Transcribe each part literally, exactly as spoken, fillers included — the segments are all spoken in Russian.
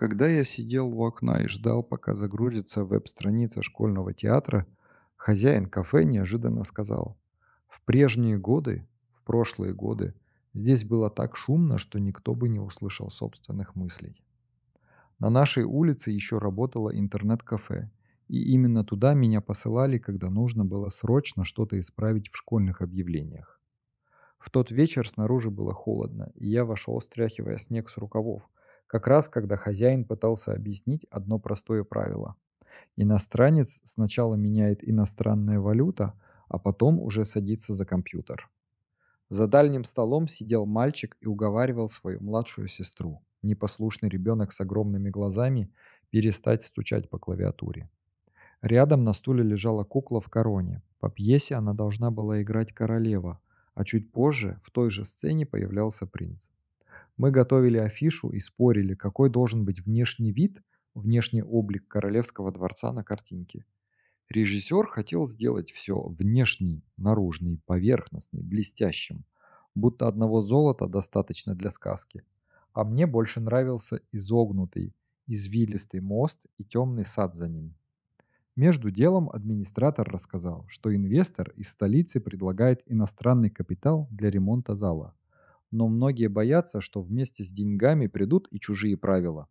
Когда я сидел у окна и ждал, пока загрузится веб-страница школьного театра, хозяин кафе неожиданно сказал: «В прежние годы, в прошлые годы, здесь было так шумно, что никто бы не услышал собственных мыслей. На нашей улице еще работало интернет-кафе, и именно туда меня посылали, когда нужно было срочно что-то исправить в школьных объявлениях. В тот вечер снаружи было холодно, и я вошел, стряхивая снег с рукавов, как раз когда хозяин пытался объяснить одно простое правило. Иностранец сначала меняет иностранная валюта, а потом уже садится за компьютер. За дальним столом сидел мальчик и уговаривал свою младшую сестру, непослушный ребенок с огромными глазами, перестать стучать по клавиатуре. Рядом на стуле лежала кукла в короне. По пьесе она должна была играть королева, а чуть позже в той же сцене появлялся принц. Мы готовили афишу и спорили, какой должен быть внешний вид, внешний облик королевского дворца на картинке. Режиссер хотел сделать все внешний, наружный, поверхностный, блестящим, будто одного золота достаточно для сказки. А мне больше нравился изогнутый, извилистый мост и темный сад за ним. Между делом администратор рассказал, что инвестор из столицы предлагает иностранный капитал для ремонта зала. Но многие боятся, что вместе с деньгами придут и чужие правила.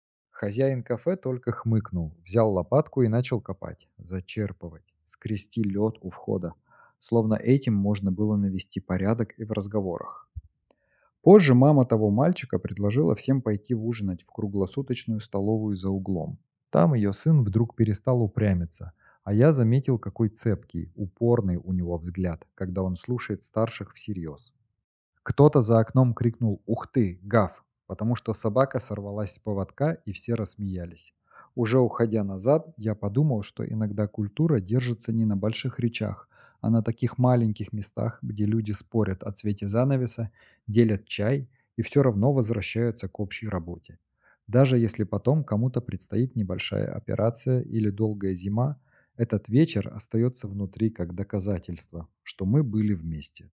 Хозяин кафе только хмыкнул, взял лопатку и начал копать, зачерпывать, скрести лед у входа, словно этим можно было навести порядок и в разговорах. Позже мама того мальчика предложила всем пойти ужинать в круглосуточную столовую за углом. Там ее сын вдруг перестал упрямиться, а я заметил, какой цепкий, упорный у него взгляд, когда он слушает старших всерьез. Кто-то за окном крикнул «Ух ты! Гав!», потому что собака сорвалась с поводка, и все рассмеялись. Уже уходя назад, я подумал, что иногда культура держится не на больших речах, а на таких маленьких местах, где люди спорят о цвете занавеса, делят чай и все равно возвращаются к общей работе. Даже если потом кому-то предстоит небольшая операция или долгая зима, этот вечер остается внутри как доказательство, что мы были вместе.